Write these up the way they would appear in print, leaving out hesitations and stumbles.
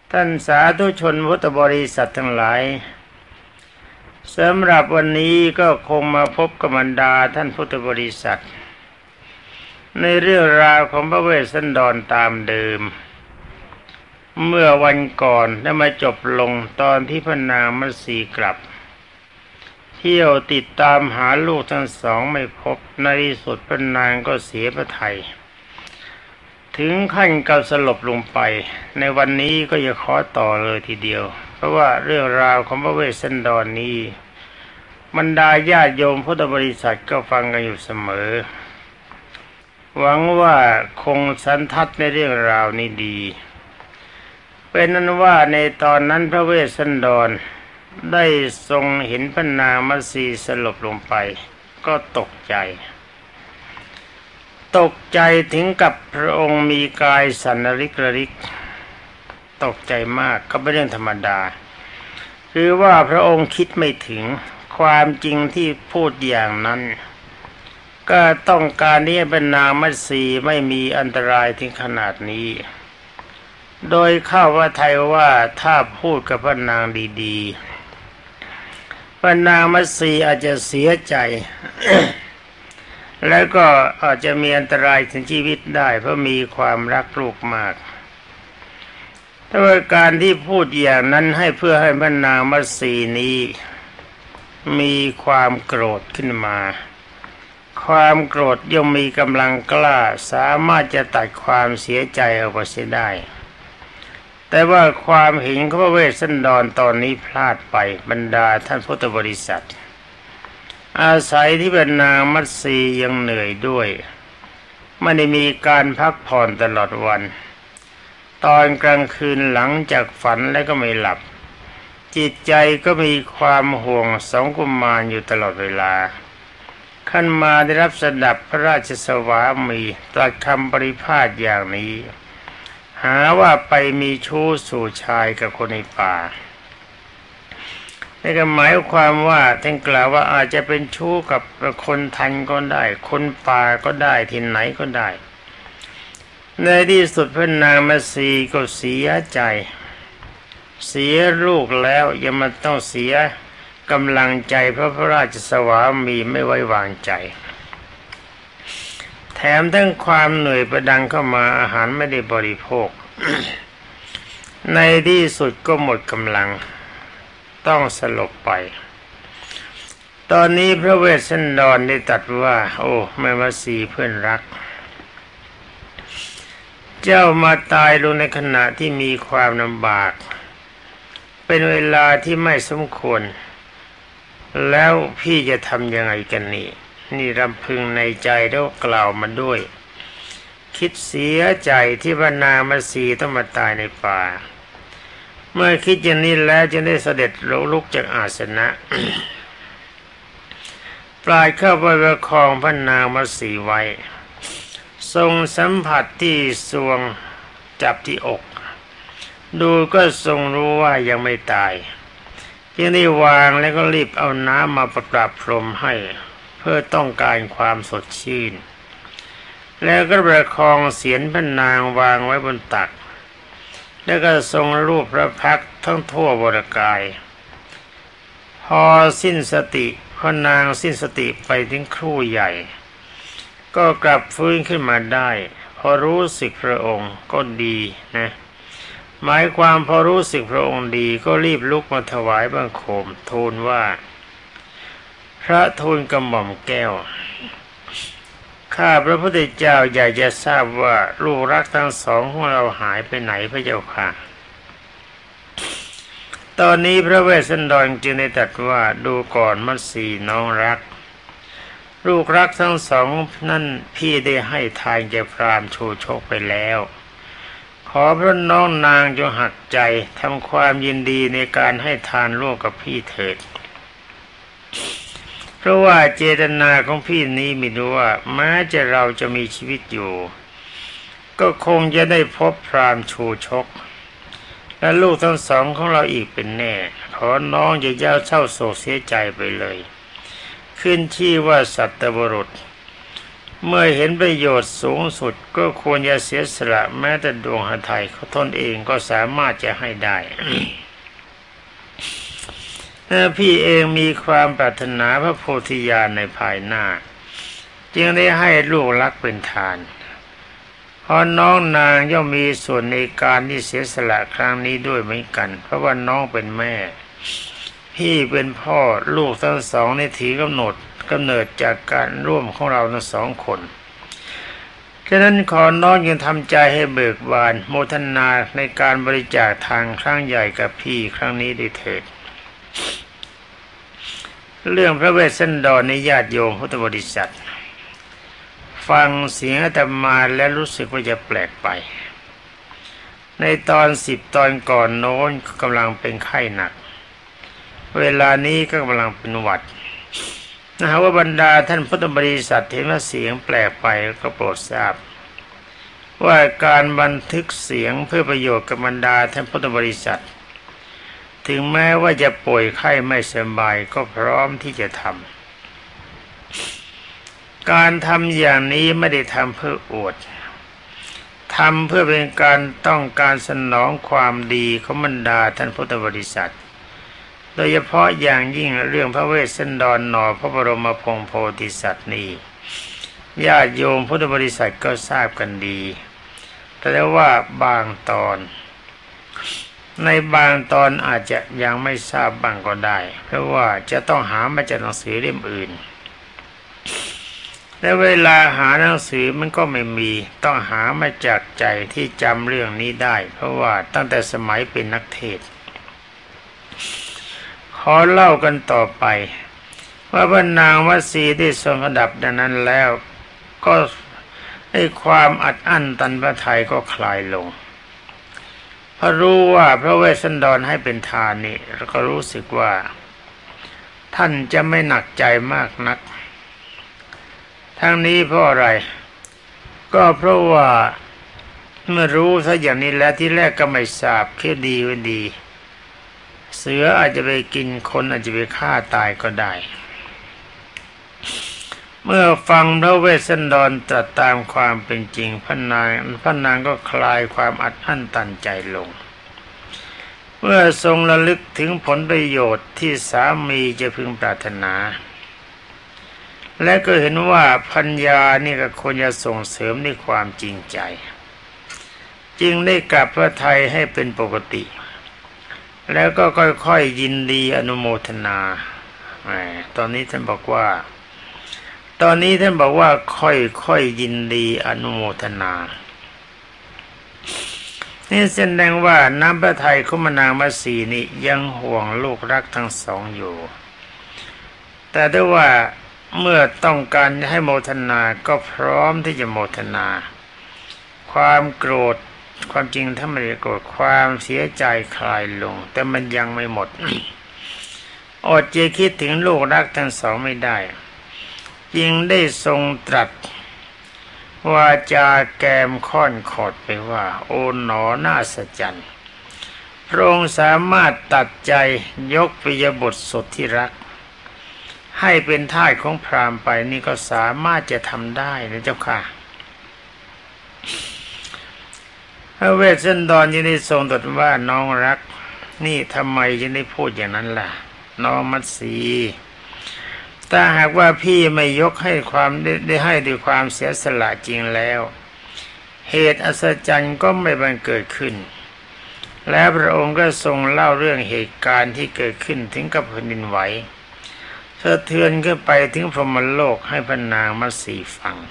ท่านสาธุชนพุทธบริษัททั้งหลายสำหรับวันนี้ก็คงมาพบกับบรรดาท่านพุทธบริษัทในเรื่องราวของพระเวสสันดรตามเดิมเมื่อวันก่อนได้มาจบลงตอนที่พระนางมัตสีกลับเที่ยวติดตามหาลูกทั้งสองไม่พบในที่สุดพระนางก็เสียพระทัยถึงขั้นกับสลบลงไปในวันนี้ก็จะขอต่อเลยทีเดียวเพราะว่าเรื่องราวของพระเวสสันดรนี้บรรดาญาติโยมพุทธบริษัทก็ฟังกันอยู่เสมอหวังว่าคงสันทัดในเรื่องราวนี้ดีเป็นนั้นว่าในตอนนั้นพระเวสสันดรได้ทรงเห็นพระนางมัตสีสลบลงไปก็ตกใจถึงกับพระองค์มีกายสั่นระริกระริกตกใจมากก็เป็นเรื่องธรรมดาคือว่าพระองค์คิดไม่ถึงความจริงที่พูดอย่างนั้นก็ต้องการที่พระนางมัตสีไม่มีอันตรายถึงขนาดนี้โดยเข้าว่าไทยว่าถ้าพูดกับพระนางดีๆพระนางมัตสีอาจจะเสียใจ แล้วก็อาจจะมีอันตรายถึงชีวิตได้เพราะมีความรักลูกมากแต่ว่าการที่พูดอย่างนั้นให้เพื่อให้พระนางมัตสีนี้มีความโกรธขึ้นมาความโกรธย่อมมีกำลังกล้าสามารถจะตัดความเสียใจออกไปเสียได้แต่ว่าความเห็นของพระเวสสันดรตอนนี้พลาดไปบรรดาท่านพุทธบริษัทอาศัยที่พระนางมัตสียังเหนื่อยด้วยไม่ได้มีการพักผ่อนตลอดวันตอนกลางคืนหลังจากฝันแล้วก็ไม่หลับจิตใจก็มีความห่วงสองกุมารอยู่ตลอดเวลาขั้นมาได้รับสดับพระราชสวามีตรัสคำปริพาทอย่างนี้หาว่าไปมีชู้สู่ชายกับคนในป่านี่ก็หมายความว่าท่านกล่าวว่าอาจจะเป็นชู้กับคนทันก็ได้คนป่าก็ได้ที่ไหนก็ได้ในที่สุดพระนางมัตสีก็เสียใจเสียลูกแล้วยังมันต้องเสียกำลังใจเพราะพระราชสวามีไม่ไว้วางใจแถมทั้งความเหนื่อยประดังเข้ามาอาหารไม่ได้บริโภค ในที่สุดก็หมดกำลังต้องสลบไปตอนนี้พระเวสสันดรได้ตรัสว่าโอ้แม่มัตสีเพื่อนรักเจ้ามาตายลงในขณะที่มีความลำบากเป็นเวลาที่ไม่สมควรแล้วพี่จะทำยังไงกันนี่รำพึงในใจแล้วกล่าวมาด้วยคิดเสียใจที่พระนางมัตสีต้องมาตายในป่าเมื่อคิดอย่างนี้แล้วจึงได้เสด็จลุกจากอาสนะ ปลายเข้าไปประคองพระนางมัตสีไว้ทรงสัมผัสที่ทรวงจับที่อกดูก็ทรงรู้ว่ายังไม่ตายจึงได้วางแล้วก็รีบเอาน้ำมาประพรมให้เพื่อต้องการความสดชื่นแล้วก็ประคองเศียรพระนางวางไว้บนตักแล้วก็ทรงรูปพระพักตร์ทั้งทั่วบริกายพอสิ้นสติพระนางสิ้นสติไปถึงครู่ใหญ่ก็กลับฟื้นขึ้นมาได้พอรู้สึกพระองค์ก็ดีนะหมายความพอรู้สึกพระองค์ดีก็รีบลุกมาถวายบังคมทูลว่าพระทูลกระหม่อมแก้วข้าพระพุทธเจ้าอยากจะทราบว่าลูกรักทั้งสองของเราหายไปไหนพระเจ้าค่ะตอนนี้พระเวสสันดรจึงได้ตรัสว่าดูก่อนมัตสีน้องรักลูกรักทั้งสองนั่นพี่ได้ให้ทานแก่พราหมณ์ชูชกไปแล้วขอพระน้องนางจงหักใจทำความยินดีในการให้ทานร่วมกับพี่เถิดเพราะว่าเจตนาของพี่นี้มีรู้ว่าแม้จะเราจะมีชีวิตอยู่ก็คงจะได้พบพราหมณ์ชูชกและลูกทั้งสองของเราอีกเป็นแน่ขอน้องอย่าเศร้าโศกเสียใจไปเลยขึ้นชื่อว่าสัตบุรุษเมื่อเห็นประโยชน์สูงสุดก็ควรจะเสียสละแม้แต่ดวงหทัยเขาตนเองก็สามารถจะให้ได้ พี่เองมีความปรารถนาพระโพธิญาณในภายหน้าจึงได้ให้ลูกรักเป็นทานเพราะน้องนางย่อมมีส่วนในการที่เสียสละครั้งนี้ด้วยเหมือนกันเพราะว่าน้องเป็นแม่พี่เป็นพ่อลูกทั้งสองในถือกำเนิดจากการร่วมของเราทั้งสองคนฉะนั้นขอน้องยังทำใจให้เบิกบานโมทนาในการบริจาคทางครั้งใหญ่กับพี่ครั้งนี้ด้วยเถิดเรื่องพระเวสสันดรในญาติโยมพุทธบริษัทฟังเสียงอาตมาและรู้สึกว่าจะแปลกไปในตอน10 ตอนก่อนโน้นกำลังเป็นไข้หนักเวลานี้ก็กำลังเป็นหวัดนะฮะว่าบรรดาท่านพุทธบริษัทเห็นว่าเสียงแปลกไปก็โปรดทราบว่าการบันทึกเสียงเพื่อประโยชน์กับบรรดาท่านพุทธบริษัทถึงแม้ว่าจะป่วยไข้ไม่สบายก็พร้อมที่จะทำการทำอย่างนี้ไม่ได้ทำเพื่ออวดทำเพื่อเป็นการต้องการสนองความดีของบรรดาท่านพุทธบริษัทโดยเฉพาะอย่างยิ่งเรื่องพระเวสสันดรหน่อพระบรมพงศ์โพธิสัตว์นี้ญาติโยมพุทธบริษัทก็ทราบกันดีแต่ว่าบางตอนในบางตอนอาจจะยังไม่ทราบบ้างก็ได้เพราะว่าจะต้องหามาจากหนังสือเล่มอื่นและเวลาหาหนังสือมันก็ไม่มีต้องหามาจากใจที่จำเรื่องนี้ได้เพราะว่าตั้งแต่สมัยเป็นนักเทศน์ขอเล่ากันต่อไปว่าพระนางวสีได้ทรงประดับดังนั้นแล้วก็ให้ความอัดอั้นตันพระทัยก็คลายลงพอรู้ว่าพระเวสสันดรให้เป็นทานนี่แล้วก็รู้สึกว่าท่านจะไม่หนักใจมากนักทั้งนี้เพราะอะไรก็เพราะว่าเมื่อรู้ซะอย่างนี้แล้วที่แรกก็ไม่ทราบแค่ดีว่าดีเสืออาจจะไปกินคนอาจจะไปฆ่าตายก็ได้เมื่อฟังพระเวสสันดรตรัสตามความเป็นจริงพระนางก็คลายความอัดอั้นตันใจลงเมื่อทรงระลึกถึงผลประโยชน์ที่สามีจะพึงปรารถนาและก็เห็นว่าพัญญานี่ก็ควรจะส่งเสริมในความจริงใจจึงได้กลับพระทัยให้เป็นปกติแล้วก็ค่อยๆยินดีอนุโมทนาตอนนี้ท่านบอกว่าค่อยๆยินดีอนุโมทนานี่แสดงว่าน้ำพระทัยของนางมัสีนี้ยังห่วงลูกรักทั้งสองอยู่แต่ด้วยว่าเมื่อต้องการให้โมทนาก็พร้อมที่จะโมทนาความโกรธความจริงถ้าไม่ได้โกรธความเสียใจคลายลงแต่มันยังไม่หมด อดจะคิดถึงลูกรักทั้งสองไม่ได้จึงได้ทรงตรัสวาจาแกมค่อนขอดไปว่าโอ๋หนอน่าสัจจรรย์พระองค์สามารถตัดใจยกปิยบุตรสุดที่รักให้เป็นทาสของพราหมณ์ไปนี่ก็สามารถจะทำได้นะเจ้าค่ะพระเวสสันดรยังได้ทรงตรัสว่าน้องรักนี่ทำไมจึงได้พูดอย่างนั้นล่ะน้องมัตสีถ้าหากว่าพี่ไม่ยกให้ความได้ให้ด้วยความเสียสละจริงแล้วเหตุอัศจรรย์ก็ไม่บังเกิดขึ้นและพระองค์ก็ทรงเล่าเรื่องเหตุการณ์ที่เกิดขึ้นถึงกับแผ่นดินไหวสะเทือนขึ้นไปถึงพรหมโลกให้พระนางมัตสีฟัง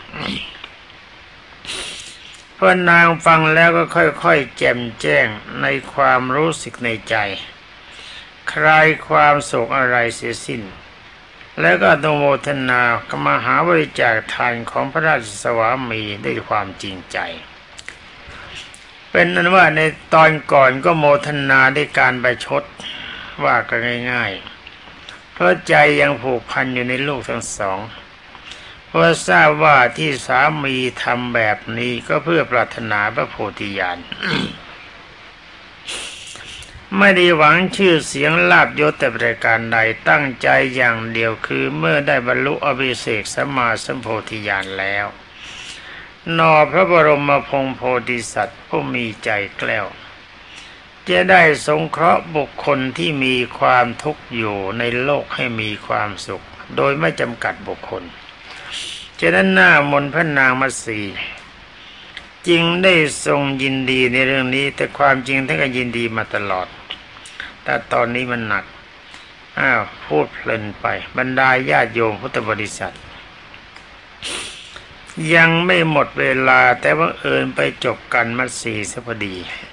พระนางฟังแล้วก็ค่อยๆแจ่มแจ้งในความรู้สึกในใจคลายความโศกอะไรเสียสิ้นแล้วก็อนุโมทนากมหาบริจาคทานของพระราชสวามีด้วยความจริงใจเป็นนั้นว่าในตอนก่อนก็โมทนาด้วยการประชดว่ากันง่ายๆเพราะใจยังผูกพันอยู่ในลูกทั้งสองเพราะทราบว่าที่สามีทำแบบนี้ก็เพื่อปรารถนาพระโพธิญาณไม่ได้หวังชื่อเสียงลาภยศแต่ประการใดตั้งใจอย่างเดียวคือเมื่อได้บรรลุอภิเษกสัมมาสัมโพธิญาณแล้วนอพระบรมพงศ์โพธิสัตว์ผู้มีใจแกล้วจะได้สงเคราะห์บุคคลที่มีความทุกข์อยู่ในโลกให้มีความสุขโดยไม่จำกัดบุคคลฉะนั้นหน้ามนต์พระนางมัตสีจึงได้ทรงยินดีในเรื่องนี้แต่ความจริงท่านก็ยินดีมาตลอดแต่ตอนนี้มันหนักพูดเพลินไปบรรดาญาติโยมพุทธบริษัทยังไม่หมดเวลาแต่ว่าไปจบกันมัตสีซะพอดี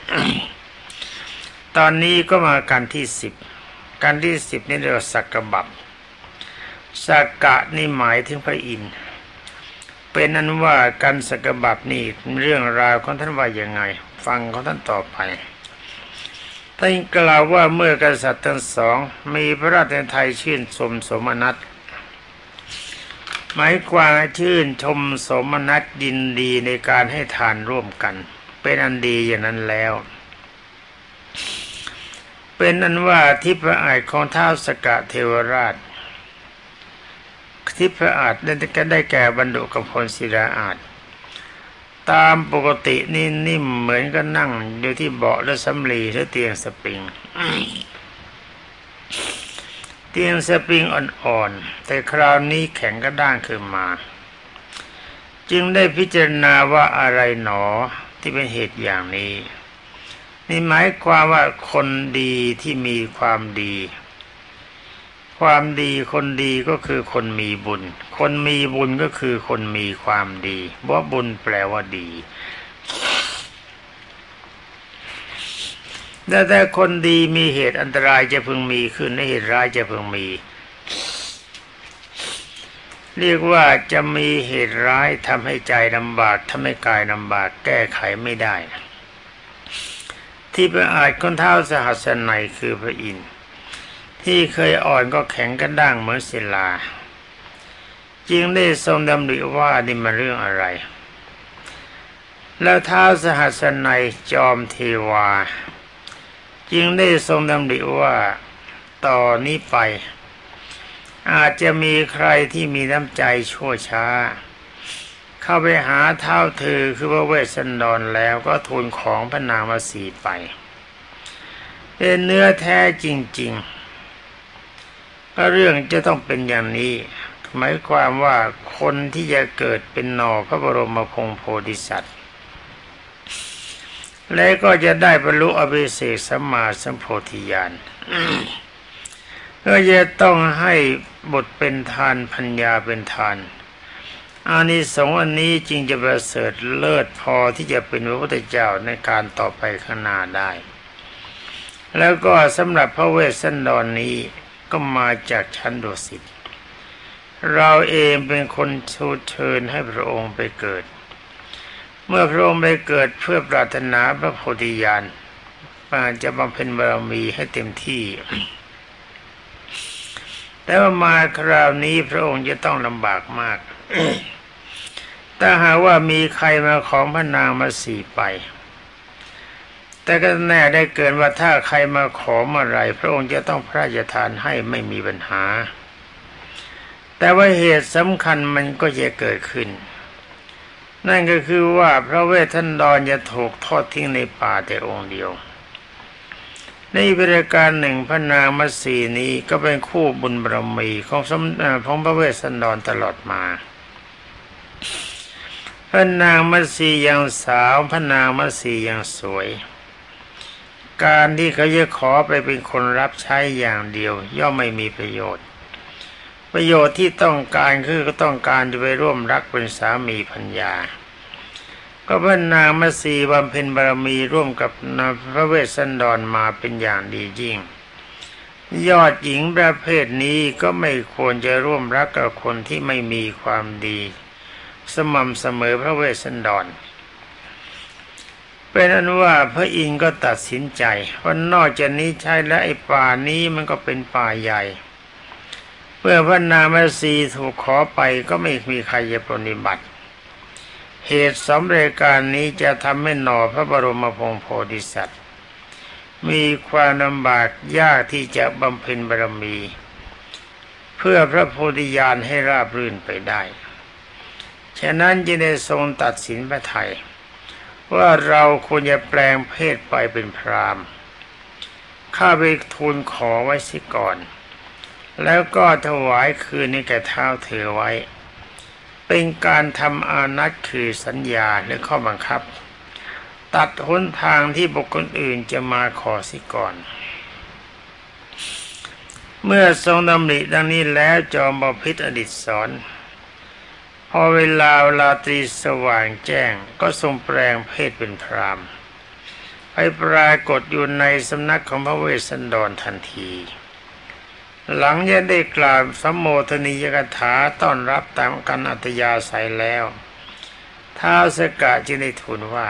ตอนนี้ก็มากันที่10กันที่10นี่เรียกว่าสักกะบับสักกะนี่หมายถึงพระอินทร์เป็นนั้นว่ากันสักกะบับนี่เรื่องราวของท่านว่ายังไงฟังของท่านต่อไปท่านกล่าวว่าเมื่อกษัตริย์ทั้งสองมีพระราชทัยชื่นชมสมนัสหมายความชื่นชมสมนัสยินดีในการให้ทานร่วมกันเป็นอันดีอย่างนั้นแล้วเป็นอันว่าทิพย์อาจของท้าวสกะเทวราชทิพย์อาจได้แก่บรรดุกพลศิลาอาจตามปกตินี่นิ่มเหมือนก็นั่งอยู่ที่เบาะและสำลีหรือเตียงสปริง เตียงสปริงอ่อนๆแต่คราวนี้แข็งกระด้างขึ้นมาจึงได้พิจารณาว่าอะไรหนอที่เป็นเหตุอย่างนี้นี่หมายความว่าคนดีที่มีความดีความดีคนดีก็คือคนมีบุญคนมีบุญก็คือคนมีความดีเพราะบุญแปลว่าดีแต่คนดีมีเหตุอันตรายจะพึงมีขึ้นและเหตุร้ายจะพึงมีเรียกว่าจะมีเหตุร้ายทำให้ใจลำบากทำให้กายลำบากแก้ไขไม่ได้ที่เป็นอาจคนเท้าสหัสนัยคือพระอินทร์ที่เคยอ่อนก็แข็งกระด้างเหมือนศิลาจึงได้ทรงดำริว่านี่มันเรื่องอะไรแล้วท้าวสหัสนัยจอมเทวาจึงได้ทรงดำริว่าต่อนนี้ไปอาจจะมีใครที่มีน้ำใจชั่วช้าเข้าไปหาเท้าเธอคือพระเวสสันดรแล้วก็ทูลของพระนางมัตสีไปเป็นเนื้อแท้จริงๆก็เรื่องจะต้องเป็นอย่างนี้หมายความว่าคนที่จะเกิดเป็นนอพระบรมพงศ์โพธิสัตว์และก็จะได้บรรลุอภิเษกสัมมาสัมโพธิญาณก็จะต้องให้บุตรเป็นทานภรรยาเป็นทานอานิสงส์อันนี้จึงจะประเสริฐเลิศพอที่จะเป็นพระพุทธเจ้าในการต่อไปข้างหน้าได้แล้วก็สำหรับพระเวสสันดรนี้ก็มาจากชั้นดุสิตเราเองเป็นคนชูเชิญให้พระองค์ไปเกิดเมื่อพระองค์ไปเกิดเพื่อปรารถนาพระโพธิญาณจะบำเพ็ญบารมีให้เต็มที่ แต่ว่ามาคราวนี้พระองค์จะต้องลำบากมาก ถ้าหากว่ามีใครมาของพระนางมัตสีไปแต่ก็แน่ได้เกินว่าถ้าใครมาขอเมื่อไรพระองค์จะต้องพระราชทานให้ไม่มีปัญหาแต่ว่าเหตุสำคัญมันก็จะเกิดขึ้นนั่นก็คือว่าพระเวสสันดรจะถูกทอดทิ้งในป่าแต่องค์เดียวในประการหนึ่งพระนางมัตสีนี้ก็เป็นคู่บุญบารมีของพระเวสสันดรตลอดมาพระนางมัตสียังสาวพระนางมัตสียังสวยการที่เขาจะขอไปเป็นคนรับใช้อย่างเดียวย่อมไม่มีประโยชน์ที่ต้องการคือก็ต้องการจะไปร่วมรักเป็นสามีภรรยาก็พระนางมัตสีบำเพ็ญบารมีร่วมกับพระเวสสันดรมาเป็นอย่างดียิ่งยอดหญิงประเภทนี้ก็ไม่ควรจะร่วมรักกับคนที่ไม่มีความดีสม่ำเสมอพระเวสสันดรเป็นอันว่าพระอินทร์ก็ตัดสินใจว่านอกจากนี้ใช่และไอ้ป่านี้มันก็เป็นป่าใหญ่เมื่อพระนางมัตสีถูกขอไปก็ไม่มีใครจะปฏิบัติเหตุสำเร็จการนี้จะทำให้หน่อพระบรมพงศ์โพธิสัตว์มีความลำบากยากที่จะบำเพ็ญบารมี เพื่อพระโพธิญาณให้ราบรื่นไปได้ฉะนั้นจึงได้ทรงตัดสินพระทัยว่าเราควรจะแปลงเพศไปเป็นพราหมณ์ข้าไปทูลขอไว้สิก่อนแล้วก็ถวายคืนนี้แก่เท้าเธอไว้เป็นการทำอานัตคือสัญญาหรือข้อบังคับตัดหนทางที่บุคคลอื่นจะมาขอสิก่อนเมื่อทรงดำริดังนี้แล้วจอมบพิตรอดิศรพอเวลาราตรีสว่างแจ้งก็ทรงแปลงเพศเป็นพราหมณ์ไปปรากฏอยู่ในสำนักของพระเวสสันดรทันทีหลังจากได้กล่าวสัมโมทนียกถาต้อนรับตามกันอัธยาศัยแล้วท้าวสกะจึงได้ทูลว่า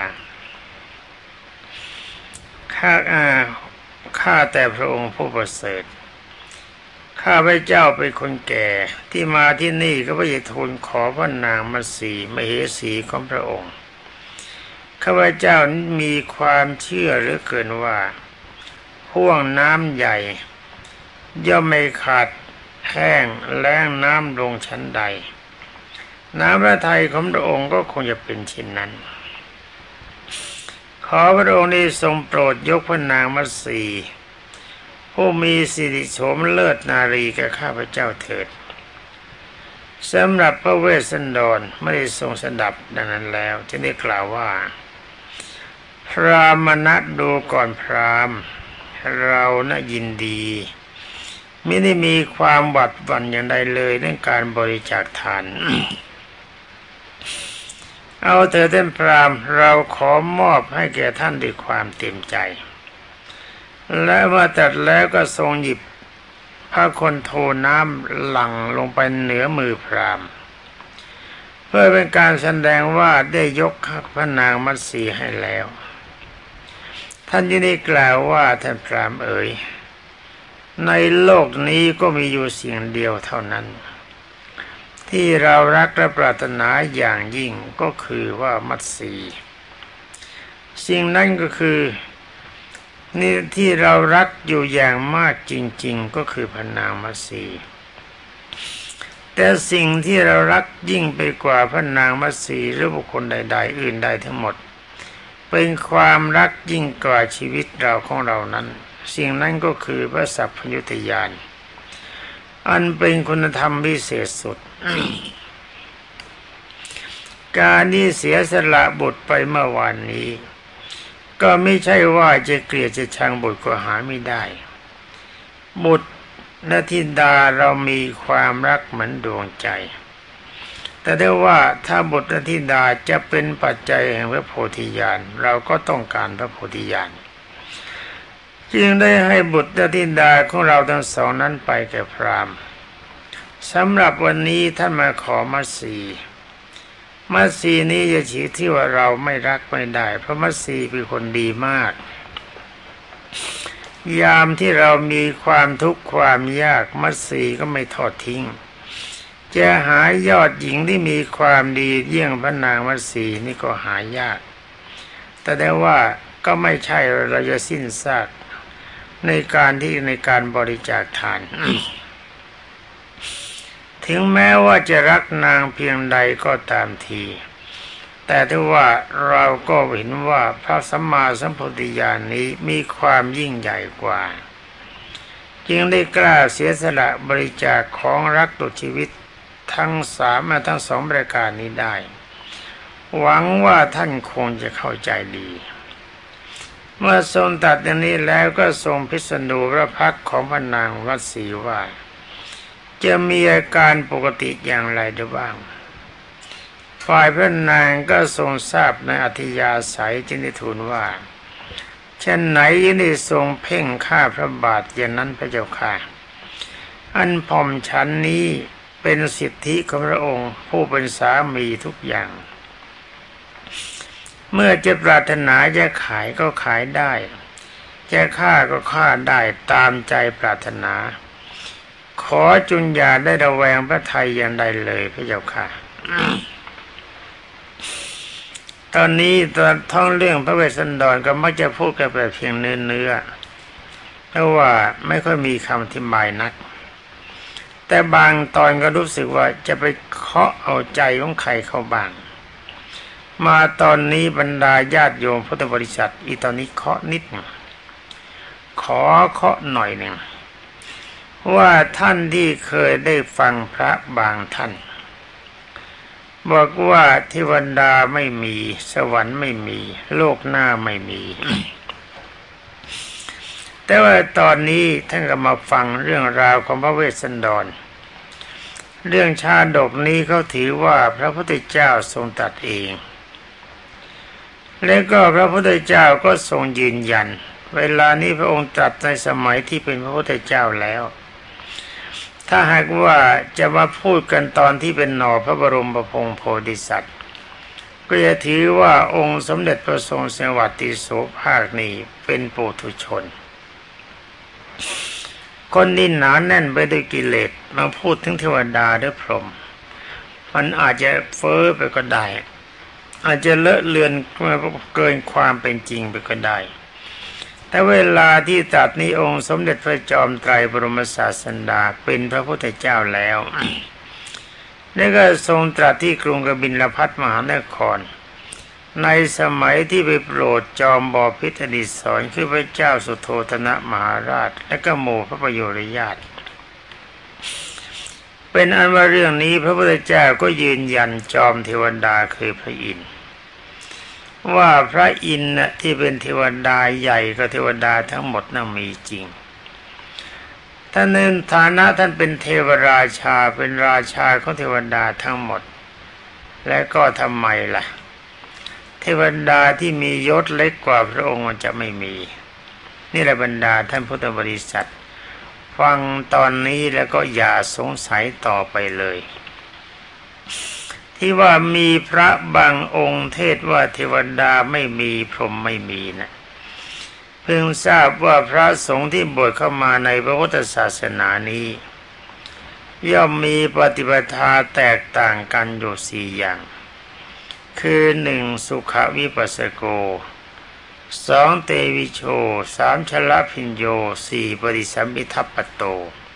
ข้าแต่พระองค์ผู้ประเสริฐข้าพระเจ้าเป็นคนแก่ที่มาที่นี่ก็เพื่อจะทูลขอพระนางมัตสีมเหสีของพระองค์ข้าพเจ้ามีความเชื่อเหลือเกินว่าห่วงน้ำใหญ่ย่อมไม่ขาดแห้งแล้งน้ำลงชั้นใดน้ำพระทัยของพระองค์ก็คงจะเป็นเช่นนั้นขอพระองค์ได้ทรงโปรดยกพระนางมัตสีผู้มีสิริโฉมเลิศนารีแก่ข้าพเจ้าเถิดสำหรับพระเวสสันดรไม่ได้ทรงสดับดังนั้นแล้วจึงได้กล่าวว่าพราหมณดูก่อนพราหมณ์เราน่ะยินดีไม่ได้มีความหวาดหวั่นอย่างใดเลยในการบริจาคทาน เอาเถิดท่านพราหมณ์เราขอมอบให้แก่ท่านด้วยความเต็มใจและเมื่อตัดแล้วก็ทรงหยิบพระคนโทน้ำหลั่งลงไปเหนือมือพราหมณ์เพื่อเป็นการแสดงว่าได้ยกพระนางมัตสีให้แล้วท่านยังได้กล่าวว่าท่านพราหมณ์เอ๋ยในโลกนี้ก็มีอยู่สิ่งเดียวเท่านั้นที่เรารักและปรารถนาอย่างยิ่งก็คือว่ามัตสีสิ่งนั้นก็คือนี่ที่เรารักอยู่อย่างมากจริงๆก็คือพระนางมัตสีแต่สิ่งที่เรารักยิ่งไปกว่าพระนางมัตสีหรือบุคคลใดๆอื่นใดทั้งหมดเป็นความรักยิ่งกว่าชีวิตเราของเรานั้นสิ่งนั้นก็คือพระสัพพยุตญาณอันเป็นคุณธรรมพิเศษสุด การที่เสียสละบุตรไปเมื่อวานนี้ก็ไม่ใช่ว่าจะเกลียดจะชังบุตรก็หาไม่ได้บุตรและธิดาเรามีความรักเหมือนดวงใจแต่ได้ว่าถ้าบุตรและธิดาจะเป็นปัจจัยแห่งพระโพธิญาณเราก็ต้องการพระโพธิญาณจึงได้ให้บุตรและธิดาของเราทั้งสองนั้นไปแก่พราหมณ์สำหรับวันนี้ท่านมาขอมัตสีนี้จะชี้ที่ว่าเราไม่รักไม่ได้เพราะมัตสีเป็นคนดีมากยามที่เรามีความทุกข์ความยากมัตสีก็ไม่ทอดทิ้งจะหายอดหญิงที่มีความดีเยี่ยงพระนางมัตสีนี่ก็หายากแต่ได้ว่าก็ไม่ใช่เราจะสิ้นซากในการบริจาคทาน ถึงแม้ว่าจะรักนางเพียงใดก็ตามทีแต่ถ้าว่าเราก็เห็นว่าพระสัมมาสัมพุทธญาณนี้มีความยิ่งใหญ่กว่าจึงได้กล้าเสียสละบริจาคของรักต่อชีวิตทั้งสองประการนี้ได้หวังว่าท่านคงจะเข้าใจดีเมื่อทรงตรัสอย่างนี้แล้วก็ทรงพิสรณูพระพักตร์ของพระนางมัตสีว่าจะมีอาการปกติอย่างไรได้บ้างฝ่ายพระนางก็ทรงทราบในอัธยาศัยจึงได้ทูลว่าเช่นไหนยังได้ทรงเพ่งข้าพระบาทอย่างนั้นพระเจ้าค่ะอันผ่อมฉันนี้เป็นสิทธิของพระองค์ผู้เป็นสามีทุกอย่างเมื่อจะปรารถนาจะขายก็ขายได้จะฆ่าก็ฆ่าได้ตามใจปรารถนาขอจุนอย่าได้ระแวงพระทัยอย่างใดเลยพระเจ้าค่ะ ตอนนี้ตอนท่องเรื่องพระเวสสันดรก็มักจะพูดกันแบบเพียงเนื้อเพราะว่าไม่ค่อยมีคำอธิบายนักแต่บางตอนก็รู้สึกว่าจะไปเคาะเอาใจของใครเข้าบ้างมาตอนนี้บรรดาญาติโยมพุทธบริษัทอีตอนนี้เคาะนิดหนึ่งขอเคาะหน่อยหนึ่งว่าท่านที่เคยได้ฟังพระบางท่านบอกว่าเทวดาไม่มีสวรรค์ไม่มีโลกหน้าไม่มี แต่ว่าตอนนี้ท่านก็มาฟังเรื่องราวของพระเวสสันดรเรื่องชาดกนี้เขาถือว่าพระพุทธเจ้าทรงตรัสเองและก็พระพุทธเจ้าก็ทรงยืนยันเวลานี้พระองค์ตรัสในสมัยที่เป็นพระพุทธเจ้าแล้วถ้าหากว่าจะมาพูดกันตอนที่เป็นหน่อพระบรมบพิตรโพธิสัตว์ก็จะถือว่าองค์สมเด็จพระทรงสวัสดิโสภาคนี้เป็นปุถุชนคนที่หนาแน่นไปด้วยกิเลสมาพูดถึงเทวดาหรือพรหมมันอาจจะเฟ้อไปก็ได้อาจจะเลอะเลือนเกินความเป็นจริงไปก็ได้แต่เวลาที่ตรัสนี้องค์สมเด็จพระจอมไตรบรมศาสดาเป็นพระพุทธเจ้าแล้ว แล้วก็ทรงตรัสที่กรุงกบิลพัสมหานครในสมัยที่ไปโปรดจอมบพิตรอดิศรคือพระเจ้าสุโธทนะมหาราชและก็หมู่พระประโยชน์ญาติเป็นอันว่าเรื่องนี้พระพุทธเจ้าก็ยืนยันจอมเทวดาคือพระอินทร์ว่าพระอินทร์ที่เป็นเทวดาใหญ่กว่าเทวดาทั้งหมดนั้นมีจริงท่านในฐานะท่านเป็นเทวราชาเป็นราชาของเทวดาทั้งหมดและก็ทำไมล่ะเทวดาที่มียศเล็กกว่าพระองค์จะไม่มีนี่แหละบรรดาท่านพุทธบริษัทฟังตอนนี้แล้วก็อย่าสงสัยต่อไปเลยที่ว่ามีพระบางองค์เทศว่าเทวดาไม่มีพรหมไม่มีนะเพิ่งทราบว่าพระสงฆ์ที่บวชเข้ามาในพระพุทธศาสนานี้ย่อมมีปฏิปทาแตกต่างกันอยู่สี่อย่างคือหนึ่งสุขวิปัสสโกสองเตวิโชสามชลพิญโยสี่ปฏิสัมภิทัปปโต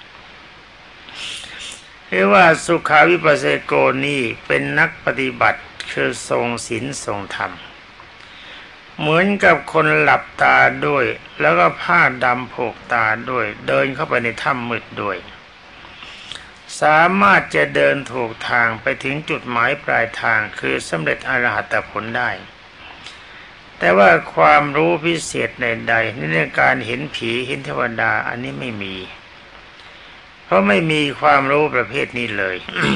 เรียกว่าสุขาวิปัสสโกนี่เป็นนักปฏิบัติคือทรงศีลทรงธรรมเหมือนกับคนหลับตาด้วยแล้วก็ผ้าดำผูกตาด้วยเดินเข้าไปในถ้ำมืดด้วยสามารถจะเดินถูกทางไปถึงจุดหมายปลายทางคือสำเร็จอรหัตผลได้แต่ว่าความรู้พิเศษใดๆในเรื่องการเห็นผีเห็นเทวดาอันนี้ไม่มีเพราะไม่มีความรู้ประเภทนี้เลย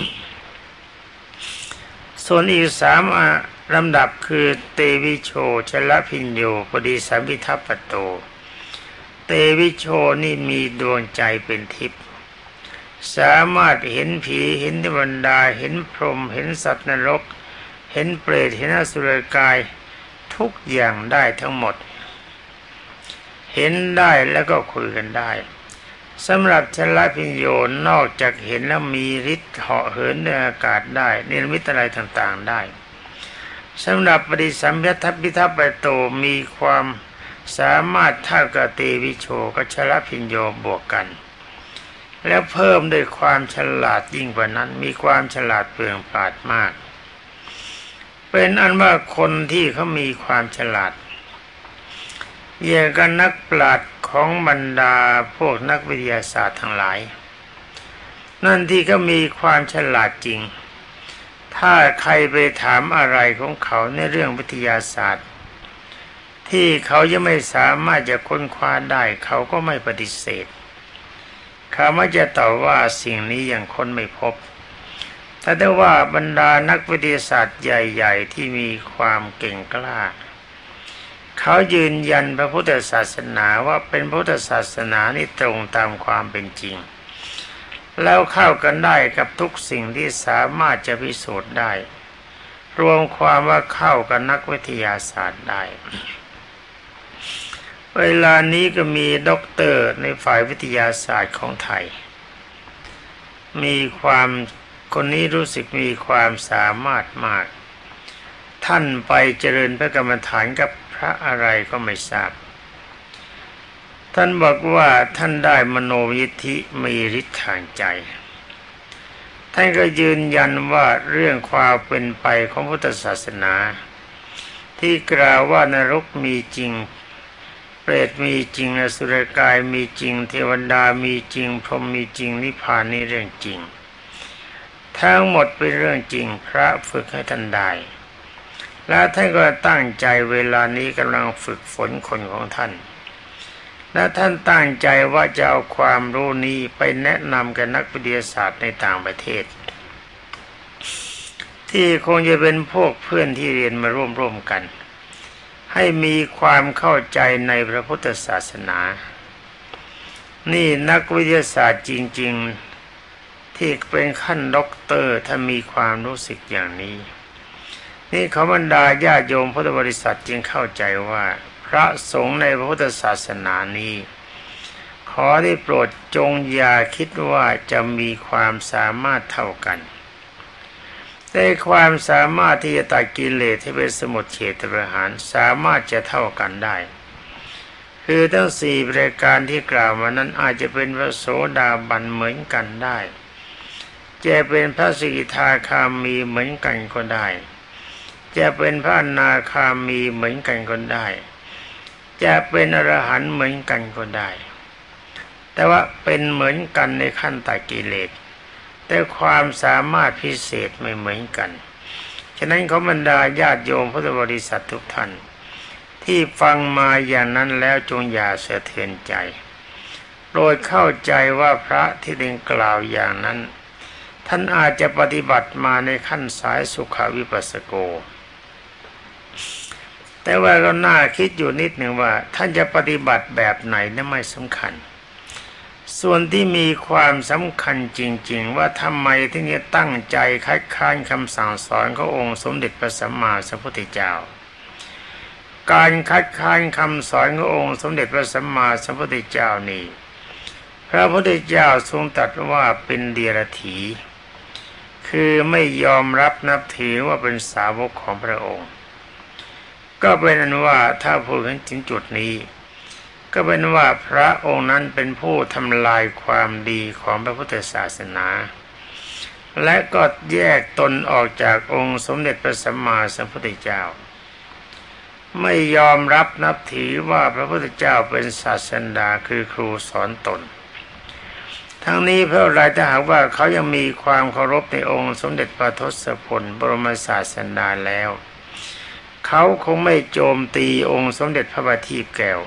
ส่วนอีกสามลำดับคือเตวิโชชลพิญโยปฏิสัมภิทัปปโตเตวิโชนี่มีดวงใจเป็นทิพย์สามารถเห็นผีเห็นเทวดาเห็นพรหมเห็นสัตว์นรกเห็นเปรตเห็นอสุรกายทุกอย่างได้ทั้งหมดเห็นได้แล้วก็คุยกันได้สำหรับชลพิญโยนอกจากเห็นแล้วมีฤทธิ์เหาะเหินในอากาศได้นิมิตอะไรต่างๆได้สำหรับปฏิสัมภิทัปปโตมีความสามารถเท่ากับเตวิโชกับชลพิญโยบวกกันแล้วเพิ่มด้วยความฉลาดยิ่งกว่านั้นมีความฉลาดเปลืองปราดมากเป็นอันว่าคนที่เขามีความฉลาดอย่างกับนักปราชญ์ของบรรดาพวกนักวิทยาศาสตร์ทั้งหลายนั่นที่เขามีความฉลาดจริงถ้าใครไปถามอะไรของเขาในเรื่องวิทยาศาสตร์ที่เขายังไม่สามารถจะค้นคว้าได้เขาก็ไม่ปฏิเสธเขาไม่จะตอบว่าสิ่งนี้ยังค้นไม่พบแต่ได้ว่าบรรดานักวิทยาศาสตร์ใหญ่ๆที่มีความเก่งกล้าเขายืนยันพระพุทธศาสนาว่าเป็นพุทธศาสนานี่ตรงตามความเป็นจริงแล้วเข้ากันได้กับทุกสิ่งที่สามารถจะพิสูจน์ได้รวมความว่าเข้ากับนักวิทยาศาสตร์ได้เวลานี้ก็มีด็อกเตอร์ในฝ่ายวิทยาศาสตร์ของไทยมีความคนนี้รู้สึกมีความสามารถมากท่านไปเจริญพระกรรมฐานกับพระอะไรก็ไม่ทราบท่านบอกว่าท่านได้มโนยิทธิมีฤทธิ์ทางใจท่านก็ยืนยันว่าเรื่องความเป็นไปของพุทธศาสนาที่กล่าวว่านรกมีจริงเปรตมีจริงอสุรกายมีจริงเทวดามีจริงพรหมมีจริงนิพพานนี่เรื่องจริงทั้งหมดเป็นเรื่องจริงพระฝึกให้ท่านได้และท่านก็ตั้งใจเวลานี้กำลังฝึกฝนคนของท่านและท่านตั้งใจว่าจะเอาความรู้นี้ไปแนะนำกับนักวิทยาศาสตร์ในต่างประเทศที่คงจะเป็นพวกเพื่อนที่เรียนมาร่วมกันให้มีความเข้าใจในพระพุทธศาสนานี่นักวิทยาศาสตร์จริงๆที่เป็นขั้นด็อกเตอร์ถ้ามีความรู้สึกอย่างนี้นี่เขาบรรดาญาโยมพุทธบริษัทจึงเข้าใจว่าพระสงฆ์ในพระพุทธศาสนานี้ขอได้โปรดจงอย่าคิดว่าจะมีความสามารถเท่ากันแต่ความสามารถที่จะตัดกิเลสให้เป็นสมุทเฉทประหารสามารถจะเท่ากันได้คือทั้งสี่ประการที่กล่าวมานั้นอาจจะเป็นพระโสดาบันเหมือนกันได้จะเป็นพระสกิทาคามีเหมือนกันก็ได้จะเป็นพระอนาคามีเหมือนกันก็ได้จะเป็นอรหันต์เหมือนกันก็ได้แต่ว่าเป็นเหมือนกันในขั้นตัดกิเลสแต่ความสามารถพิเศษไม่เหมือนกันฉะนั้นขอบรรดาญาติโยมพุทธบริษัททุกท่านที่ฟังมาอย่างนั้นแล้วจงอย่าสะเทือนใจโปรดเข้าใจว่าพระที่ได้กล่าวอย่างนั้นท่านอาจจะปฏิบัติมาในขั้นสายสุขวิปัสสโกแต่ว่าก็น่าคิดอยู่นิดหนึ่งว่าท่านจะปฏิบัติแบบไหนนั้นไม่สำคัญส่วนที่มีความสำคัญจริงๆว่าทำไมที่นี่ตั้งใจคัดค้านคำสั่งสอนขององค์สมเด็จพระสัมมาสัมพุทธเจ้าการคัดค้านคำสอนขององค์สมเด็จพระสัมมาสัมพุทธเจ้านี้พระพุทธเจ้าทรงตรัสว่าเป็นเดรัจฉีคือไม่ยอมรับนับถือว่าเป็นสาวกของพระองค์ก็เป็นอันว่าถ้าพูดถึงจุดนี้ก็เป็นว่าพระองค์นั้นเป็นผู้ทำลายความดีของพระพุทธศาสนาและก็แยกตนออกจากองค์สมเด็จพระสัมมาสัมพุทธเจ้าไม่ยอมรับนับถือว่าพระพุทธเจ้าเป็นศาสดาคือครูสอนตนทั้งนี้เพราะอะไรถ้าหากว่าเขายังมีความเคารพในองค์สมเด็จพระทศพลบรมศาสดาแล้วเขาคงไม่โจมตีองค์สมเด็จพระบัณฑิตแก้ว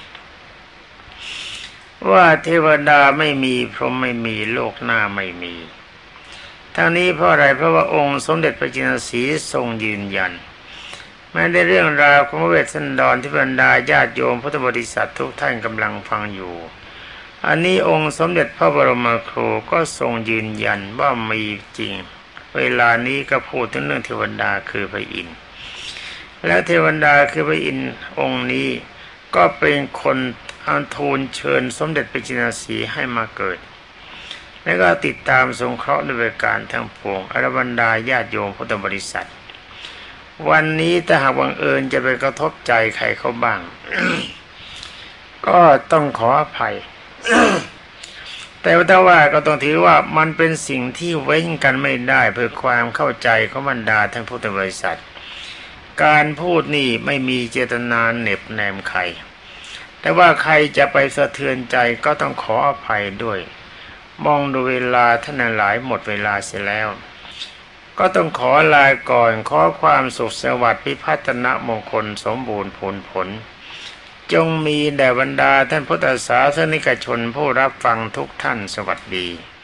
ว่าเทวดาไม่มีพรหมไม่มีโลกหน้าไม่มีทั้งนี้เพราะอะไรเพราะว่าองค์สมเด็จพระจินสีทรงยืนยันแม้ในเรื่องราวของพระเวสสันดรที่บรรดาญาติโยมพุทธบริษัททุกท่านกำลังฟังอยู่อันนี้องค์สมเด็จพระบรมครูก็ทรงยืนยันว่ามีจริงเวลานี้ก็พูดถึงเรื่องเทวดาคือพระอินทร์และเทวดาคือพระอินทร์องค์นี้ก็เป็นคนอัญทูลเชิญสมเด็จพระจินสีให้มาเกิดและก็ติดตามสงเคราะห์ด้วยการทั้งปวงอรบรรดาญาติโยมพุทธบริษัทวันนี้ถ้าหากบังเอิญจะไปกระทบใจใครเขาบ้าง ก็ต้องขออภัย แต่ว่าก็ต้องถือว่ามันเป็นสิ่งที่เว้นกันไม่ได้เพื่อความเข้าใจของบรรดาท่านพุทธบริษัทการพูดนี่ไม่มีเจตนาเหน็บแนมใครแต่ว่าใครจะไปสะเทือนใจก็ต้องขออภัยด้วยมองดูเวลาท่านหลายหมดเวลาเสียแล้วก็ต้องขอลาก่อนขอความสุขสวัสดิ์พิพัฒนมงคลสมบูรณ์ผลจงมีแด่บรรดาท่านพุทธศาสนิกชนผู้รับฟังทุกท่านสวัสดี